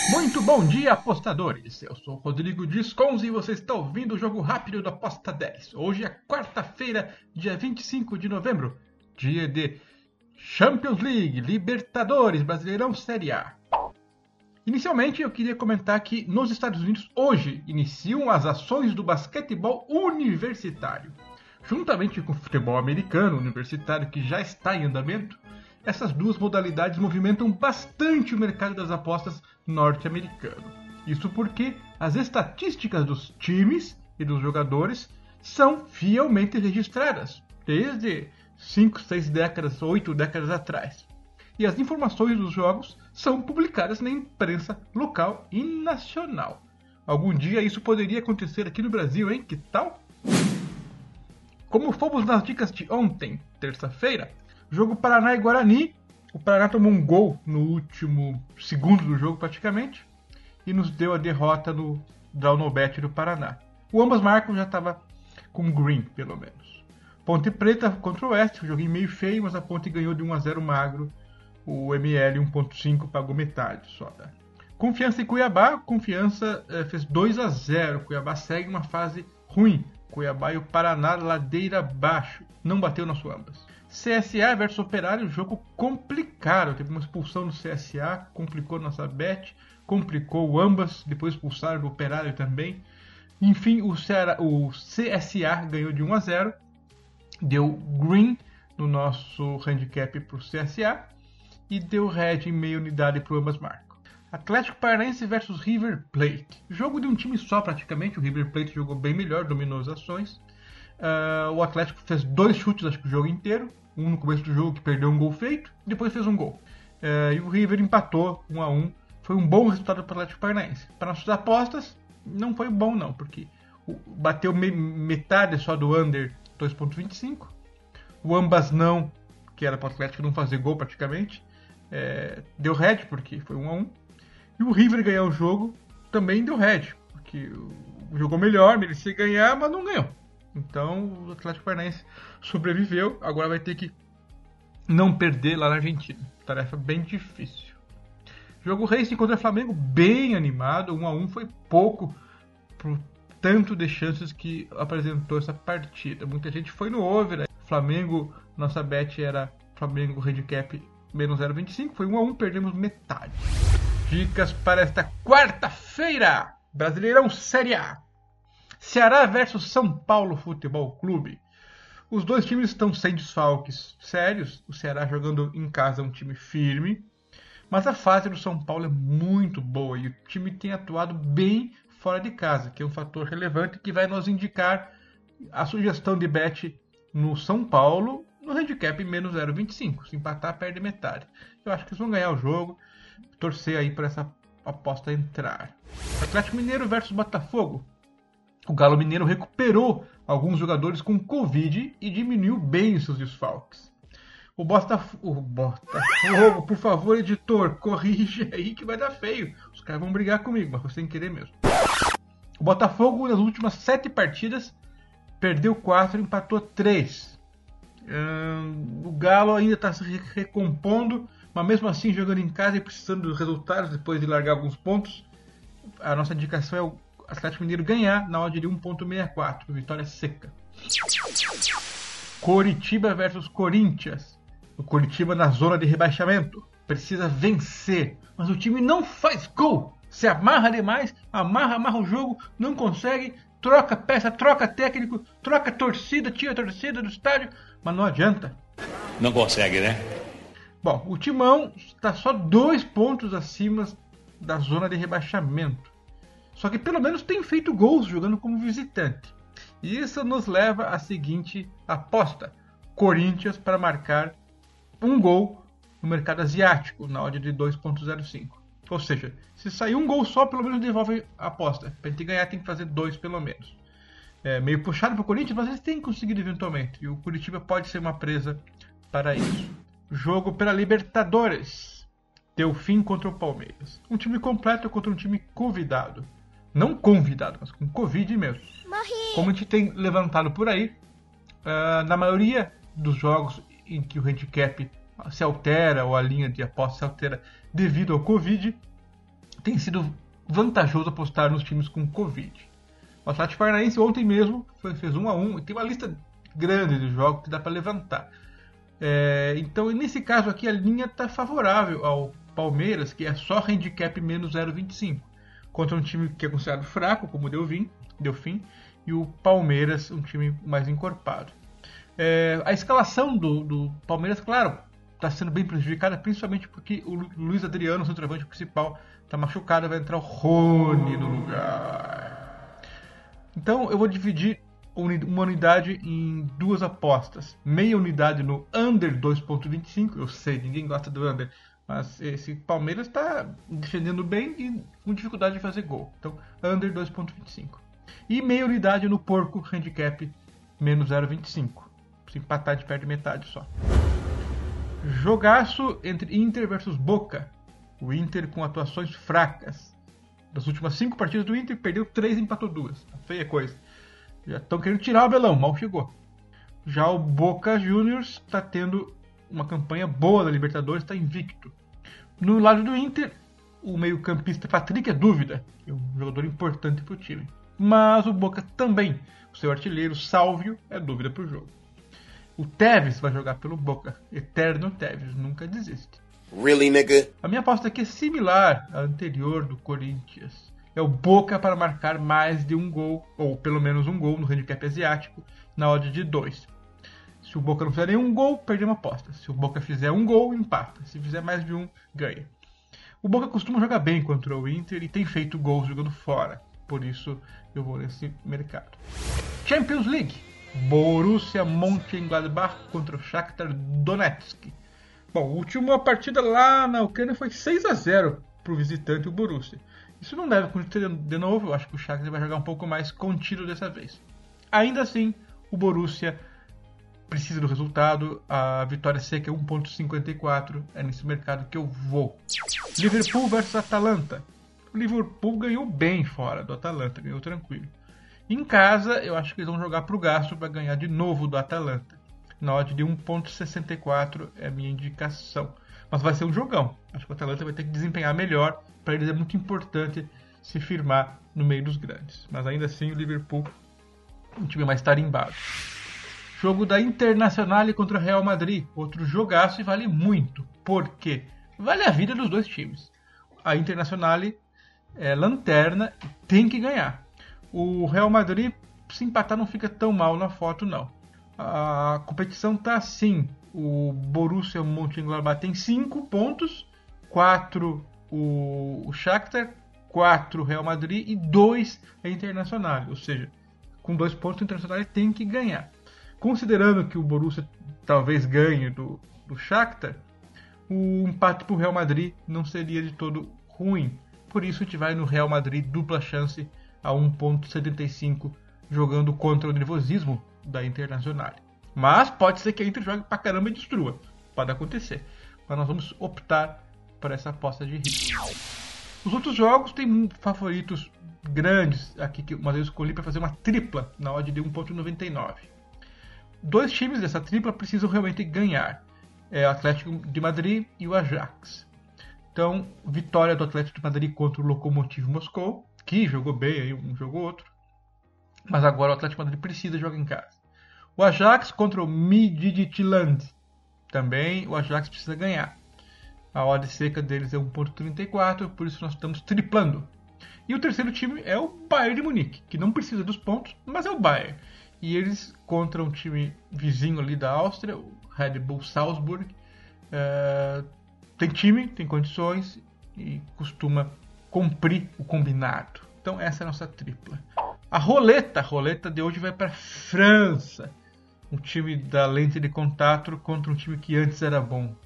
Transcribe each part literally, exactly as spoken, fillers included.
Muito bom dia, apostadores! Eu sou o Rodrigo Disconzi e você está ouvindo o Jogo Rápido da Aposta dez. Hoje é quarta-feira, dia vinte e cinco de novembro, dia de Champions League, Libertadores, Brasileirão, Série A. Inicialmente, eu queria comentar que nos Estados Unidos hoje iniciam as ações do basquetebol universitário. Juntamente com o futebol americano universitário, que já está em andamento, essas duas modalidades movimentam bastante o mercado das apostas norte-americano. Isso porque as estatísticas dos times e dos jogadores são fielmente registradas, desde cinco, seis décadas, oito décadas atrás. E as informações dos jogos são publicadas na imprensa local e nacional. Algum dia isso poderia acontecer aqui no Brasil, hein? Que tal? Como fomos nas dicas de ontem, terça-feira, jogo Paraná e Guarani. O Paraná tomou um gol no último segundo do jogo praticamente e nos deu a derrota no Downobet do Paraná. O ambas marcam já estava com green, pelo menos. Ponte Preta contra o Oeste, um joguinho meio feio, mas a Ponte ganhou de um a zero magro. O M L um ponto cinco pagou metade só. Tá? Confiança em Cuiabá, Confiança eh, fez dois a zero. Cuiabá segue uma fase ruim. Cuiabá e o Paraná ladeira abaixo. Não bateu nas ambas. C S A versus Operário, jogo complicado. Teve uma expulsão do C S A, complicou nossa bet, complicou ambas, depois expulsaram do Operário também. Enfim, o, Ceará, o C S A ganhou de um a zero, deu green no nosso handicap para o C S A e deu red em meia unidade para o ambas marcam. Atlético Paranaense versus River Plate. Jogo de um time só praticamente, o River Plate jogou bem melhor, dominou as ações. Uh, o Atlético fez dois chutes, acho que o jogo inteiro. Um no começo do jogo que perdeu um gol feito, depois fez um gol. Uh, e o River empatou um a um. Foi um bom resultado para o Atlético Paranaense. Para nossas apostas, não foi bom não, porque bateu me- metade só do under dois ponto vinte e cinco. O ambas não, que era para o Atlético não fazer gol praticamente, é, deu red, porque foi um a um. E o River ganhar o jogo também deu red, porque jogou melhor, merecia ganhar, mas não ganhou. Então o Atlético Paranaense sobreviveu, agora vai ter que não perder lá na Argentina. Tarefa bem difícil. Jogo Racing contra o Flamengo, bem animado, um a um foi pouco pro tanto de chances que apresentou essa partida. Muita gente foi no over, né? Flamengo, nossa bet era Flamengo handicap menos zero vírgula vinte e cinco, foi um a um, perdemos metade. Dicas para esta quarta-feira, Brasileirão Série A. Ceará versus São Paulo Futebol Clube. Os dois times estão sem desfalques sérios. O Ceará jogando em casa é um time firme. Mas a fase do São Paulo é muito boa e o time tem atuado bem fora de casa, que é um fator relevante que vai nos indicar a sugestão de bet no São Paulo no handicap menos zero vírgula vinte e cinco. Se empatar, perde metade. Eu acho que eles vão ganhar o jogo. Torcer aí para essa aposta entrar. Atlético Mineiro versus Botafogo. O Galo Mineiro recuperou alguns jogadores com Covid e diminuiu bem seus desfalques. O Botafogo, o Botafogo, por favor, editor, corrige aí que vai dar feio. Os caras vão brigar comigo, mas foi sem querer mesmo. O Botafogo, nas últimas sete partidas, perdeu quatro e empatou três. Hum, o Galo ainda está se recompondo, mas mesmo assim jogando em casa e precisando dos resultados depois de largar alguns pontos. A nossa indicação é o Atlético Mineiro ganhar na odd de um ponto sessenta e quatro, vitória seca. Coritiba versus Corinthians. O Coritiba na zona de rebaixamento precisa vencer, mas o time não faz gol. Se amarra demais, amarra, amarra o jogo, não consegue, troca peça, troca técnico, troca torcida, tira a torcida do estádio, mas não adianta. Não consegue, né? Bom, o Timão está só dois pontos acima da zona de rebaixamento. Só que pelo menos tem feito gols jogando como visitante. E isso nos leva à seguinte aposta. Corinthians para marcar um gol no mercado asiático, na odd de dois ponto zero cinco. Ou seja, se sair um gol só, pelo menos devolve a aposta. Para a gente ganhar tem que fazer dois pelo menos. É meio puxado para o Corinthians, mas eles têm conseguido eventualmente. E o Curitiba pode ser uma presa para isso. Jogo pela Libertadores. Delfim contra o Palmeiras. Um time completo contra um time convidado. Não convidado, mas com Covid mesmo. Morri. Como a gente tem levantado por aí, uh, na maioria dos jogos em que o handicap se altera ou a linha de aposta se altera devido ao Covid, tem sido vantajoso apostar nos times com Covid. O Atlético Paranaense ontem mesmo foi, fez um a um e tem uma lista grande de jogos que dá para levantar. É, então, nesse caso aqui, a linha está favorável ao Palmeiras, que é só handicap menos zero vírgula vinte e cinco, contra um time que é considerado fraco, como o Delfim, Delfim e o Palmeiras, um time mais encorpado. É, a escalação do, do Palmeiras, claro, está sendo bem prejudicada, principalmente porque o Luiz Adriano, o centroavante principal, está machucado, vai entrar o Rony no lugar. Então eu vou dividir uma unidade em duas apostas. Meia unidade no under dois vírgula vinte e cinco, eu sei, ninguém gosta do under, mas esse Palmeiras está defendendo bem e com dificuldade de fazer gol. Então, under dois vírgula vinte e cinco. E meia unidade no porco, handicap menos zero vírgula vinte e cinco. Se empatar, de perde metade só. Jogaço entre Inter versus Boca. O Inter com atuações fracas. Das últimas cinco partidas do Inter, perdeu três e empatou duas. Feia coisa. Já estão querendo tirar o Abelão, mal chegou. Já o Boca Juniors está tendo uma campanha boa da Libertadores, está invicto. No lado do Inter, o meio-campista Patrick é dúvida, é um jogador importante para o time. Mas o Boca também, o seu artilheiro Sálvio é dúvida para o jogo. O Tevez vai jogar pelo Boca, eterno Tevez, nunca desiste. Really, nigga? A minha aposta aqui é similar à anterior do Corinthians. É o Boca para marcar mais de um gol, ou pelo menos um gol no handicap asiático, na odd de dois. Se o Boca não fizer nenhum gol, perde uma aposta. Se o Boca fizer um gol, empata. Se fizer mais de um, ganha. O Boca costuma jogar bem contra o Inter e tem feito gols jogando fora. Por isso eu vou nesse mercado. Champions League. Borussia Mönchengladbach contra o Shakhtar Donetsk. Bom, a última partida lá na Ucrânia foi seis a zero para o visitante, o Borussia. Isso não deve acontecer de novo, eu acho que o Shakhtar vai jogar um pouco mais contido dessa vez. Ainda assim, o Borussia precisa do resultado, a vitória seca é um vírgula cinquenta e quatro, é nesse mercado que eu vou. Liverpool versus Atalanta. O Liverpool ganhou bem fora do Atalanta, ganhou tranquilo. Em casa, eu acho que eles vão jogar para o gasto para ganhar de novo do Atalanta. Na odd de um vírgula sessenta e quatro é a minha indicação. Mas vai ser um jogão. Acho que o Atalanta vai ter que desempenhar melhor. Para eles é muito importante se firmar no meio dos grandes. Mas ainda assim o Liverpool é um time mais tarimbado. Jogo da Internazionale contra o Real Madrid. Outro jogaço e vale muito. Por quê? Vale a vida dos dois times. A Internazionale é lanterna e tem que ganhar. O Real Madrid, se empatar, não fica tão mal na foto, não. A competição está assim. O Borussia Mönchengladbach tem cinco pontos. quatro o, o Shakhtar, quatro o Real Madrid e dois a Internazionale. Ou seja, com dois pontos o Internazionale tem que ganhar. Considerando que o Borussia talvez ganhe do, do Shakhtar, o empate para o Real Madrid não seria de todo ruim. Por isso a gente vai no Real Madrid dupla chance a um vírgula setenta e cinco, jogando contra o nervosismo da Internazionale. Mas pode ser que a Inter jogue pra caramba e destrua. Pode acontecer. Mas nós vamos optar por essa aposta de risco. Os outros jogos tem favoritos grandes aqui que uma vez eu escolhi para fazer uma tripla na odd de um vírgula noventa e nove. Dois times dessa tripla precisam realmente ganhar. É o Atlético de Madrid e o Ajax. Então, vitória do Atlético de Madrid contra o Lokomotiv Moscou, que jogou bem aí, um jogou outro. Mas agora o Atlético de Madrid precisa jogar em casa. O Ajax contra o Midtjylland. Também o Ajax precisa ganhar. A odd seca deles é um vírgula trinta e quatro, por isso nós estamos triplando. E o terceiro time é o Bayern de Munique, que não precisa dos pontos, mas é o Bayern. E eles contra um time vizinho ali da Áustria, o Red Bull Salzburg. É, tem time, tem condições e costuma cumprir o combinado. Então essa é a nossa tripla. A roleta, a roleta de hoje vai para a França. Um time da lente de contato contra um time que antes era bom.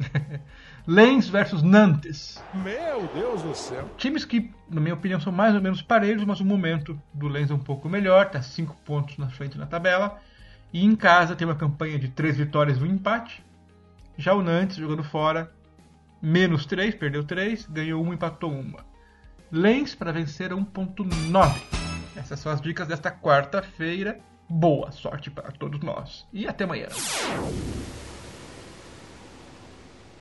Lens versus Nantes. Meu Deus do céu. Times que, na minha opinião, são mais ou menos parelhos, mas o momento do Lens é um pouco melhor. Está cinco pontos na frente na tabela. E em casa tem uma campanha de três vitórias e um empate. Já o Nantes, jogando fora, menos três, perdeu três, ganhou uma, empatou uma. Lens para vencer um vírgula nove. Essas são as dicas desta quarta-feira. Boa sorte para todos nós. E até amanhã.